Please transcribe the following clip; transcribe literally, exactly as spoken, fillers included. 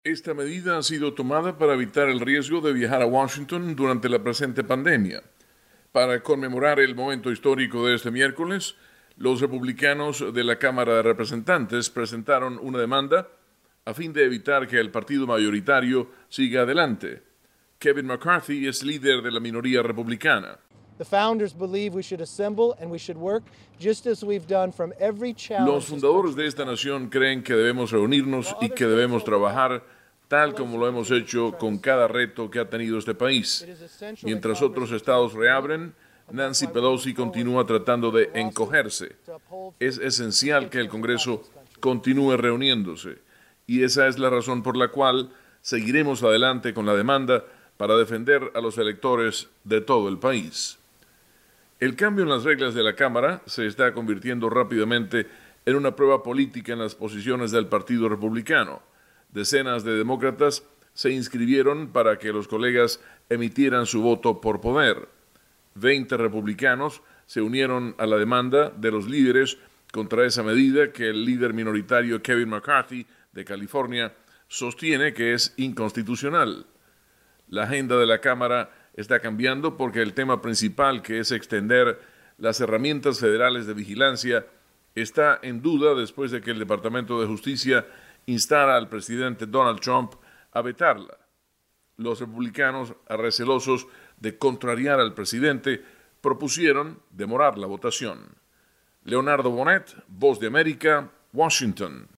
Esta medida ha sido tomada para evitar el riesgo de viajar a Washington durante la presente pandemia. Para conmemorar el momento histórico de este miércoles, los republicanos de la Cámara de Representantes presentaron una demanda a fin de evitar que el partido mayoritario siga adelante. Kevin McCarthy es líder de la minoría republicana. The founders believe we should assemble and we should work just as we've done from every challenge. Los fundadores de esta nación creen que debemos reunirnos y que debemos trabajar tal como lo hemos hecho con cada reto que ha tenido este país. Mientras otros estados reabren, Nancy Pelosi continúa tratando de encogerse. Es esencial que el Congreso continúe reuniéndose y esa es la razón por la cual seguiremos adelante con la demanda para defender a los electores de todo el país. El cambio en las reglas de la Cámara se está convirtiendo rápidamente en una prueba política en las posiciones del Partido Republicano. Decenas de demócratas se inscribieron para que los colegas emitieran su voto por poder. Veinte republicanos se unieron a la demanda de los líderes contra esa medida que el líder minoritario Kevin McCarthy de California sostiene que es inconstitucional. La agenda de la Cámara está cambiando porque el tema principal, que es extender las herramientas federales de vigilancia, está en duda después de que el Departamento de Justicia instara al presidente Donald Trump a vetarla. Los republicanos, recelosos de contrariar al presidente, propusieron demorar la votación. Leonardo Bonet, Voz de América, Washington.